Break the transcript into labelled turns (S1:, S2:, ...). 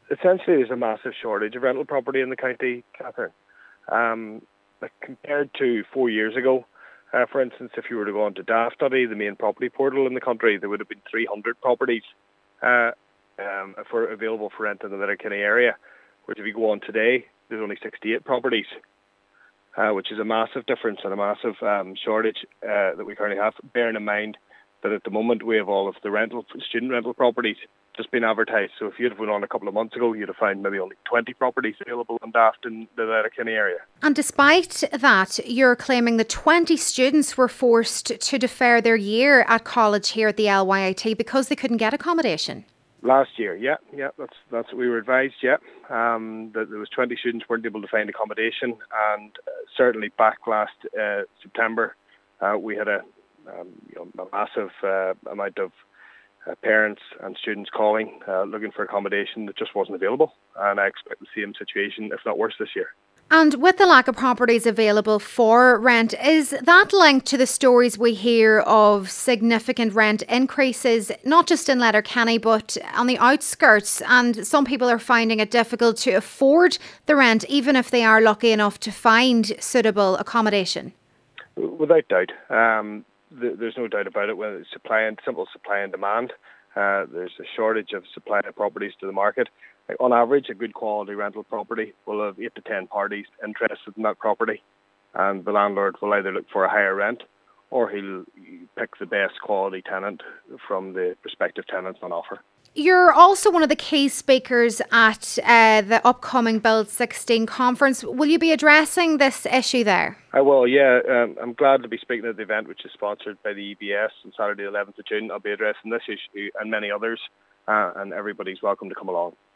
S1: Essentially, there's a massive shortage of rental property in the county, Catherine. Compared to 4 years ago, for instance, if you were to go onto DAF Study, the main property portal in the country, there would have been 300 properties available for rent in the Letterkenny area. Whereas if you go on today, there's only 68 properties, which is a massive difference and a massive shortage that we currently have. Bearing in mind that at the moment we have all of the student rental properties just been advertised. So if you'd have went on a couple of months ago, you'd have found maybe only 20 properties available in Daft in the Letterkenny area.
S2: And despite that, you're claiming that 20 students were forced to defer their year at college here at the LYIT because they couldn't get accommodation.
S1: Last year, yeah, that's what we were advised, that there was 20 students weren't able to find accommodation, and certainly back last September, we had a massive amount of parents and students calling, looking for accommodation that just wasn't available, and I expect the same situation, if not worse, this year.
S2: And with the lack of properties available for rent, is that linked to the stories we hear of significant rent increases, not just in Letterkenny, but on the outskirts? And some people are finding it difficult to afford the rent, even if they are lucky enough to find suitable accommodation.
S1: Without doubt. There's no doubt about it. When it's simple supply and demand, there's a shortage of supply of properties to the market. On average, a good quality rental property will have 8 to 10 parties interested in that property, and the landlord will either look for a higher rent or he'll pick the best quality tenant from the prospective tenants on offer.
S2: You're also one of the key speakers at the upcoming Build 16 conference. Will you be addressing this issue there?
S1: I will, yeah. I'm glad to be speaking at the event, which is sponsored by the EBS on Saturday, 11th of June. I'll be addressing this issue and many others, and everybody's welcome to come along.